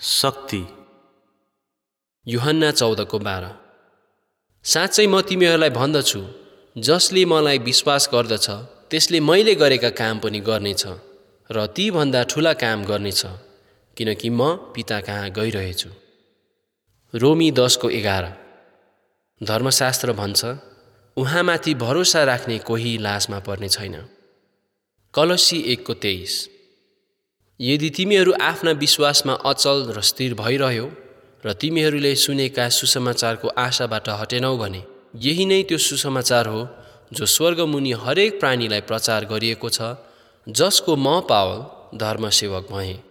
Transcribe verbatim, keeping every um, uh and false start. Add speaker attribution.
Speaker 1: शक्ति।
Speaker 2: यूहन्ना चौधको बाह्र। साँच्चै म तिमीहरूलाई भन्दछु, जसले मलाई विश्वास गर्दछ त्यसले मैले गरेका काम पनि गर्नेछ र तीभन्दा ठुला काम गर्नेछ, किनकि म पिता कहाँ गइरहेछु। रोमी दसको एघार। धर्मशास्त्र भन्छ, उहाँमाथि भरोसा राख्ने कोही लाजमा पर्ने छैन। कलसी एकको तेइस। यदि तिमीहरू आफ्ना विश्वासमा अचल र स्थिर भइरह्यौ र तिमीहरूले सुनेका सुसमाचारको आशाबाट हटेनौ भने यही नै त्यो सुसमाचार हो जो स्वर्गमुनि हरेक प्राणीलाई प्रचार गरिएको छ, जसको म पावल धर्मसेवक भएँ।